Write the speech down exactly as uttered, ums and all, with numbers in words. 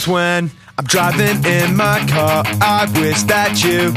when I'm driving in my car. I wish that you